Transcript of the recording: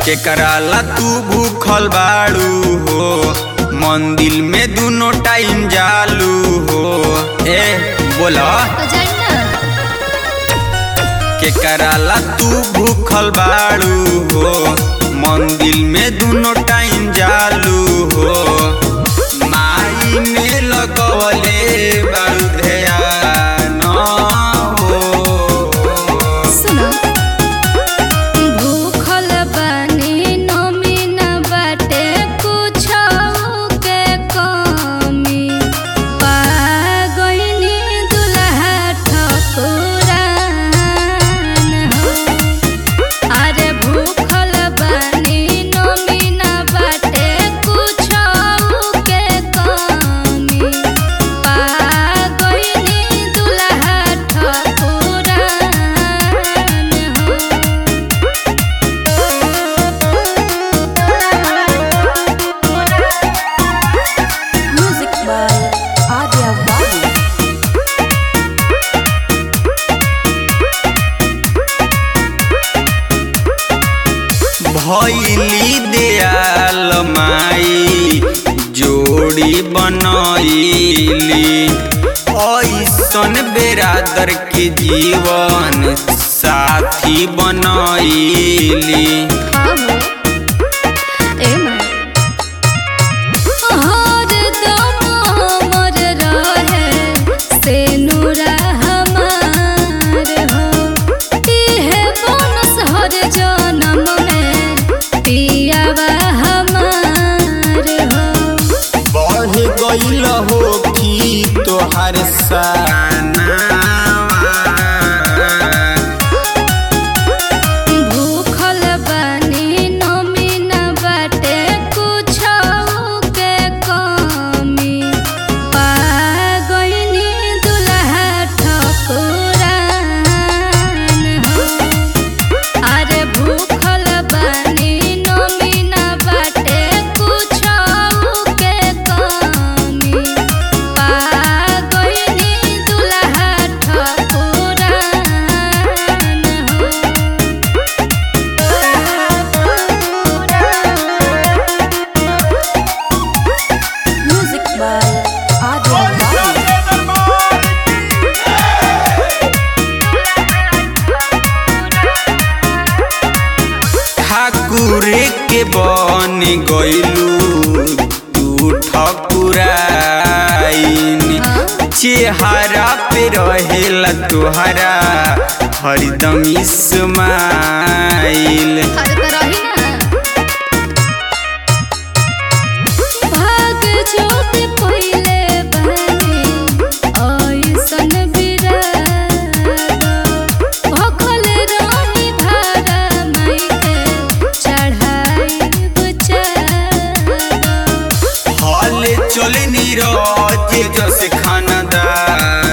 के कराला तू भूखल बाड़ू हो, मंदिर में दोनों टाइम जालू हो। ए बोला के कराला तू भूखल बाड़ू हो, मंदिर में दोनों टाइम जालू हो। माई में लगवले बाड़ू ध्यान हो। सुनो भूखल बानी नमी न बाटे कुछो के कमी, पा गइनी दुल्हा ठकुरान हो। अरे भूखल बानी नमी न बाटे कुछो के कमी, पा गइनी दुल्हा ठकुरान हो। Music by Arya Babu. भैली दयाल माई जोड़ी बनैली, ऐसन बेरादर के जीवन साथी बनैली। बढ़ गइल हो कि तोहर सनावा, भूखल बानी नमी न बाटे कुछो के कमी, पा गइनी दुल्हा ठकुरान हो। अरे भूखल बानी नमी न बाटे कुछो के कमी, पा गइनी दुल्हा ठकुरान हो। Music by Arya Babu. ठाकुर के बन गइलू तू ठकुराइन, चेहरा पे रहेला तोहरा हरदम इस्माइल। भाग जोत पहिले बने ऐसन बिराद, भूखल रही भाड़ा माई के चढ़ाइब चाद। हाल चल नीरज जस खानदान